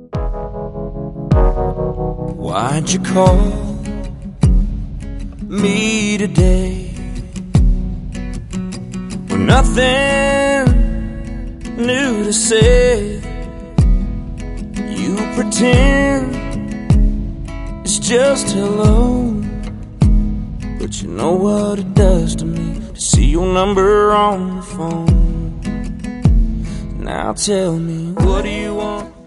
Why'd you call me today with nothing new to say? You pretend it's just hello, but you know what it does to me to see your number on the phone. Now tell me, what do you want?